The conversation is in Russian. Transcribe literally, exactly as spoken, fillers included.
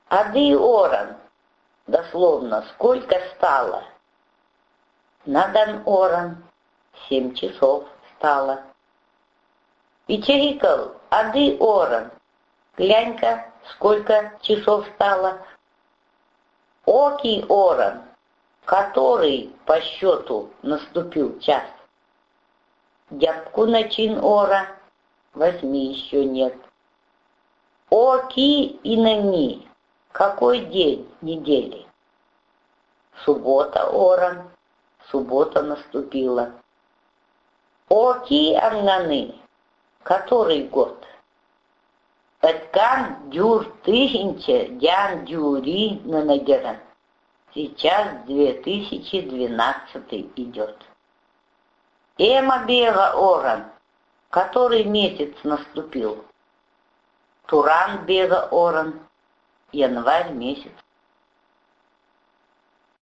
Ады оран, дословно, сколько стало? Надан оран, семь часов стало. Печерикал, ады оран, глянь-ка, сколько часов стало. Окий оран, который по счету наступил час. Дябку начин ора, возьми еще нет. Оки и нани, какой день недели? Суббота оран, суббота наступила. Оки амнаны, который год? Петкан дюр тысяча дян дюри на нагера. Сейчас две тысячи двенадцатый идет. Эма бега оран, который месяц наступил? Туран бега оран, январь месяц.